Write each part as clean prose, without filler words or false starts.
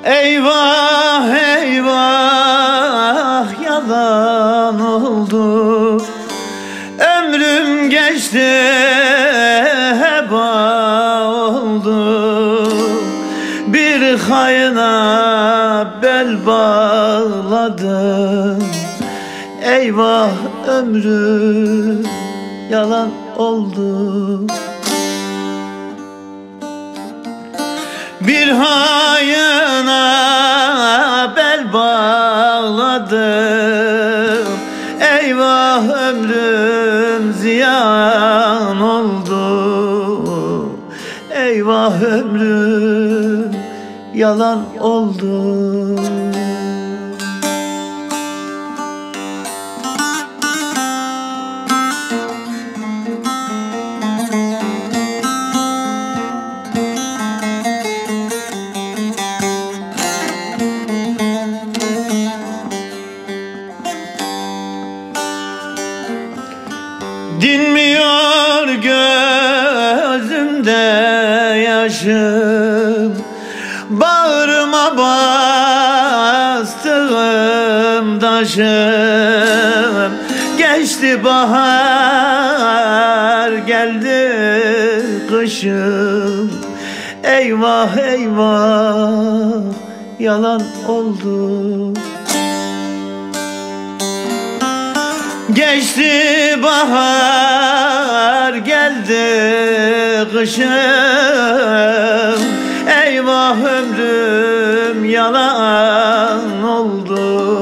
Eyvah eyvah yalan oldu. Ömrüm geçti heba oldu. Bir hayına bel bağladım. Eyvah ömrüm yalan oldu. Bir hayına bel bağladım. Eyvah ömrüm ziyan oldu. Eyvah ömrüm yalan oldu. Dinmiyor gözümde yaşım, bağrıma bastığım taşım. Geçti bahar, geldi kışım. Eyvah eyvah yalan oldu. Geçti bahar, geldi kışım. Eyvah ömrüm yalan oldu.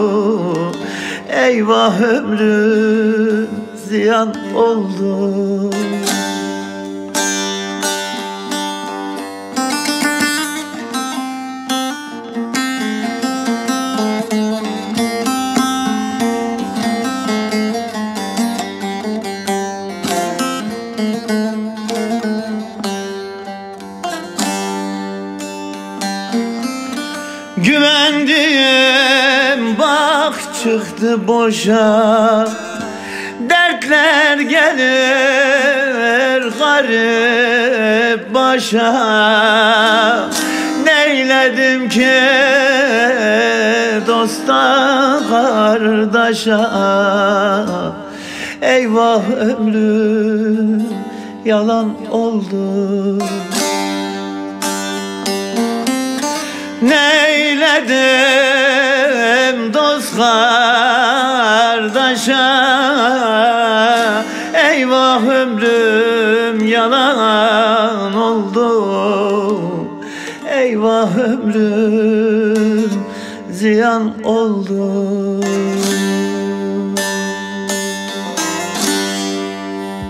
Eyvah ömrüm ziyan oldu. Güvendiğim bak çıktı boşa. Dertler gelir garip başa. Neyledim ki dosta kardeşa. Eyvah ömrüm yalan oldu. Neyledim dost kardeşa. Eyvah ömrüm yalan oldu. Eyvah ömrüm ziyan oldu.